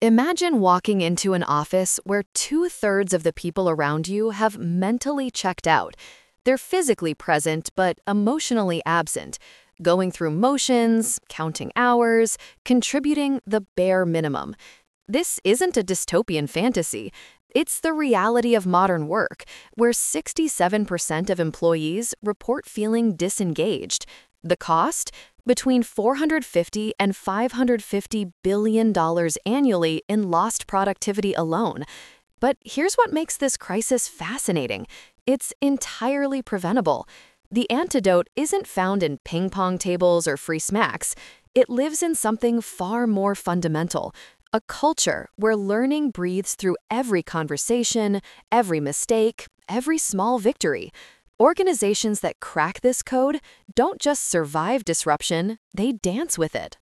Imagine walking into an office where two-thirds of the people around you have mentally checked out. They're physically present but emotionally absent, going through motions, counting hours, contributing the bare minimum. This isn't a dystopian fantasy. It's the reality of modern work, where 67% of employees report feeling disengaged. The cost? Between $450 and $550 billion annually in lost productivity alone. But here's what makes this crisis fascinating. It's entirely preventable. The antidote isn't found in ping pong tables or free snacks. It lives in something far more fundamental. A culture where learning breathes through every conversation, every mistake, every small victory. Organizations that crack this code don't just survive disruption, they dance with it.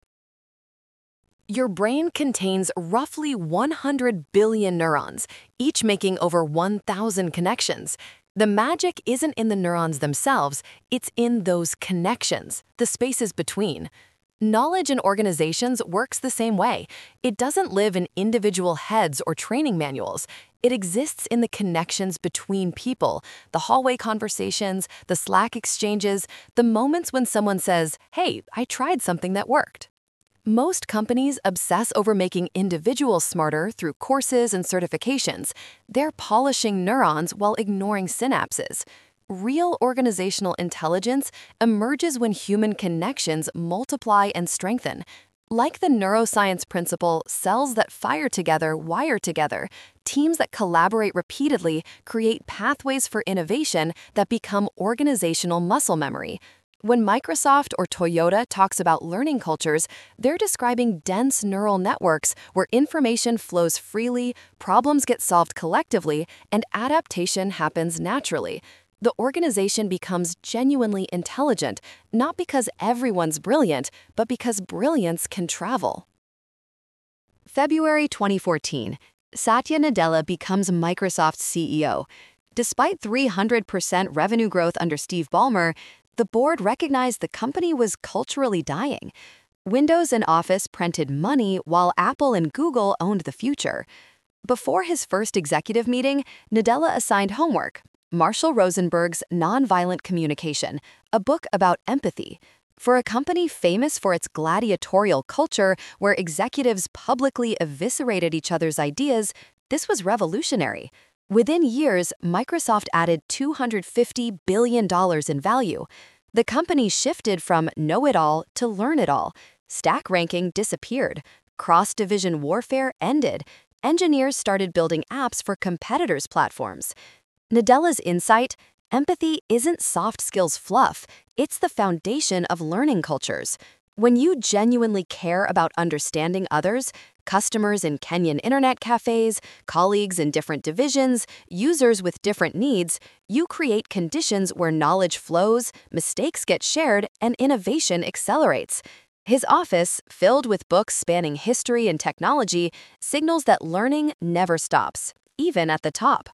Your brain contains roughly 100 billion neurons, each making over 1,000 connections. The magic isn't in the neurons themselves, it's in those connections, the spaces between. Knowledge in organizations works the same way. It doesn't live in individual heads or training manuals. It exists in the connections between people, the hallway conversations, the Slack exchanges, the moments when someone says, "Hey, I tried something that worked." Most companies obsess over making individuals smarter through courses and certifications. They're polishing neurons while ignoring synapses. Real organizational intelligence emerges when human connections multiply and strengthen. Like the neuroscience principle, cells that fire together wire together. Teams that collaborate repeatedly create pathways for innovation that become organizational muscle memory. When Microsoft or Toyota talks about learning cultures, they're describing dense neural networks where information flows freely, problems get solved collectively, and adaptation happens naturally. The organization becomes genuinely intelligent, not because everyone's brilliant, but because brilliance can travel. February 2014, Satya Nadella becomes Microsoft's CEO. Despite 300% revenue growth under Steve Ballmer, the board recognized the company was culturally dying. Windows and Office printed money while Apple and Google owned the future. Before his first executive meeting, Nadella assigned homework: Marshall Rosenberg's Nonviolent Communication, a book about empathy. For a company famous for its gladiatorial culture where executives publicly eviscerated each other's ideas, this was revolutionary. Within years, Microsoft added $250 billion in value. The company shifted from know-it-all to learn-it-all. Stack ranking disappeared. Cross-division warfare ended. Engineers started building apps for competitors' platforms. Nadella's insight: empathy isn't soft skills fluff, it's the foundation of learning cultures. When you genuinely care about understanding others, customers in Kenyan internet cafes, colleagues in different divisions, users with different needs, you create conditions where knowledge flows, mistakes get shared, and innovation accelerates. His office, filled with books spanning history and technology, signals that learning never stops, even at the top.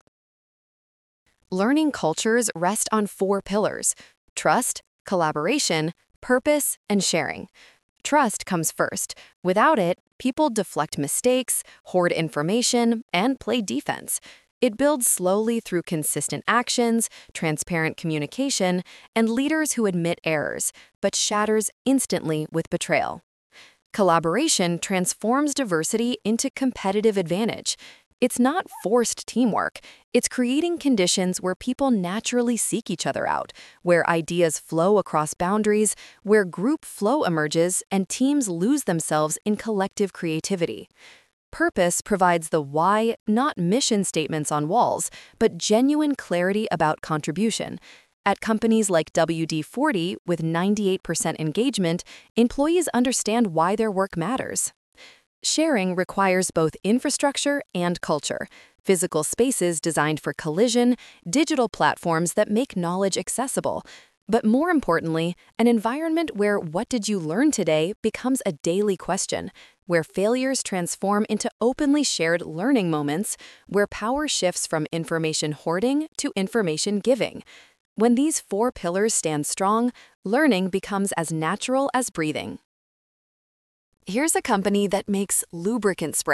Learning cultures rest on 4 pillars: trust, collaboration, purpose, and sharing. Trust comes first. Without it, people deflect mistakes, hoard information, and play defense. It builds slowly through consistent actions, transparent communication, and leaders who admit errors, but shatters instantly with betrayal. Collaboration transforms diversity into competitive advantage. It's not forced teamwork. It's creating conditions where people naturally seek each other out, where ideas flow across boundaries, where group flow emerges and teams lose themselves in collective creativity. Purpose provides the why, not mission statements on walls, but genuine clarity about contribution. At companies like WD-40, with 98% engagement, employees understand why their work matters. Sharing requires both infrastructure and culture: physical spaces designed for collision, digital platforms that make knowledge accessible. But more importantly, an environment where "what did you learn today" becomes a daily question, where failures transform into openly shared learning moments, where power shifts from information hoarding to information giving. When these 4 pillars stand strong, learning becomes as natural as breathing. Here's a company that makes lubricant spray.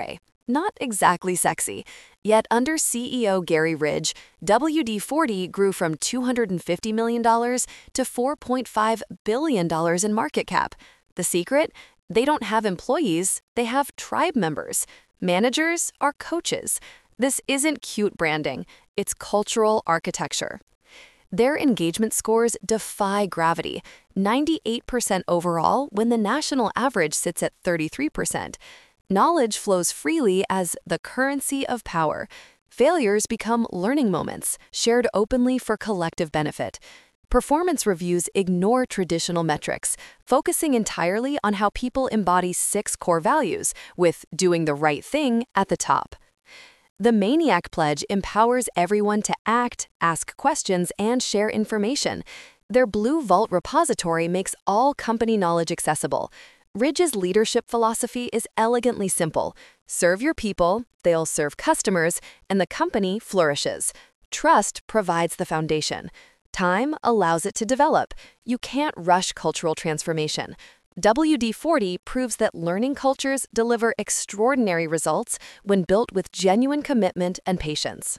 Not exactly sexy. Yet under CEO Gary Ridge, WD-40 grew from $250 million to $4.5 billion in market cap. The secret? They don't have employees, they have tribe members. Managers are coaches. This isn't cute branding, it's cultural architecture. Their engagement scores defy gravity, 98% overall when the national average sits at 33%. Knowledge flows freely as the currency of power. Failures become learning moments, shared openly for collective benefit. Performance reviews ignore traditional metrics, focusing entirely on how people embody 6 core values, with doing the right thing at the top. The Maniac Pledge empowers everyone to act, ask questions, and share information. Their Blue Vault repository makes all company knowledge accessible. Ridge's leadership philosophy is elegantly simple. Serve your people, they'll serve customers, and the company flourishes. Trust provides the foundation. Time allows it to develop. You can't rush cultural transformation. WD-40 proves that learning cultures deliver extraordinary results when built with genuine commitment and patience.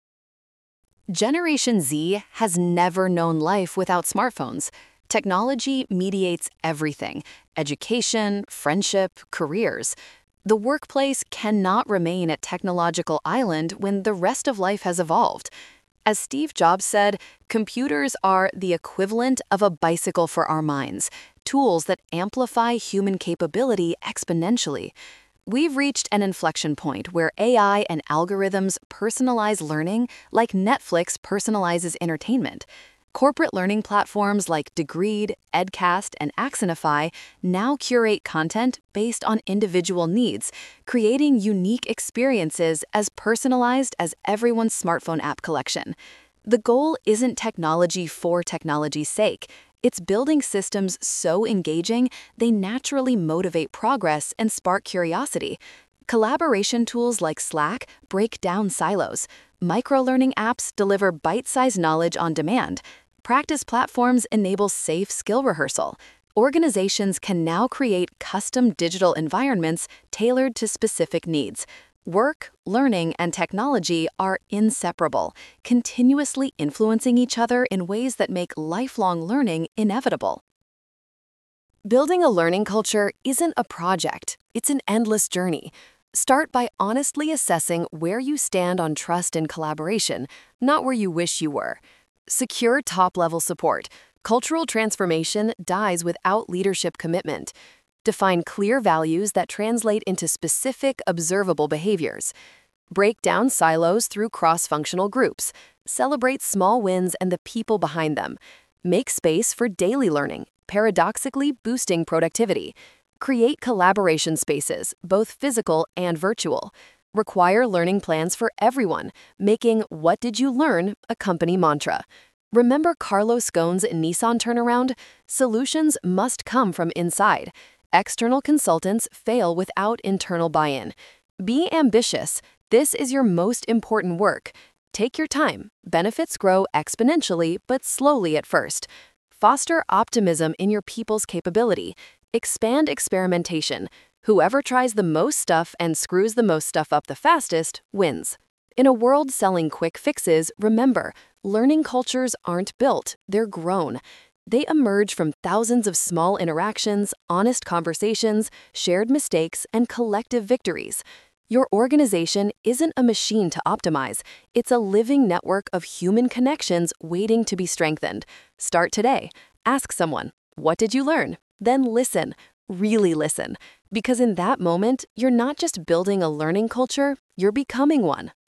Generation Z has never known life without smartphones. Technology mediates everything: education, friendship, careers. The workplace cannot remain a technological island when the rest of life has evolved. As Steve Jobs said, computers are the equivalent of a bicycle for our minds, tools that amplify human capability exponentially. We've reached an inflection point where AI and algorithms personalize learning like Netflix personalizes entertainment. Corporate learning platforms like Degreed, Edcast, and Axonify now curate content based on individual needs, creating unique experiences as personalized as everyone's smartphone app collection. The goal isn't technology for technology's sake. It's building systems so engaging they naturally motivate progress and spark curiosity. Collaboration tools like Slack break down silos. Microlearning apps deliver bite-sized knowledge on demand. Practice platforms enable safe skill rehearsal. Organizations can now create custom digital environments tailored to specific needs. Work, learning, and technology are inseparable, continuously influencing each other in ways that make lifelong learning inevitable. Building a learning culture isn't a project, it's an endless journey. Start by honestly assessing where you stand on trust and collaboration, not where you wish you were. Secure top-level support. Cultural transformation dies without leadership commitment. Define clear values that translate into specific, observable behaviors. Break down silos through cross-functional groups. Celebrate small wins and the people behind them. Make space for daily learning, paradoxically boosting productivity. Create collaboration spaces, both physical and virtual. Require learning plans for everyone, making "What did you learn?" a company mantra. Remember Carlos Ghosn's Nissan turnaround? Solutions must come from inside. External consultants fail without internal buy-in. Be ambitious. This is your most important work. Take your time. Benefits grow exponentially, but slowly at first. Foster optimism in your people's capability. Expand experimentation. Whoever tries the most stuff and screws the most stuff up the fastest wins. In a world selling quick fixes, remember, learning cultures aren't built, they're grown. They emerge from thousands of small interactions, honest conversations, shared mistakes, and collective victories. Your organization isn't a machine to optimize. It's a living network of human connections waiting to be strengthened. Start today. Ask someone, "What did you learn?" Then listen, really listen. Because in that moment, you're not just building a learning culture, you're becoming one.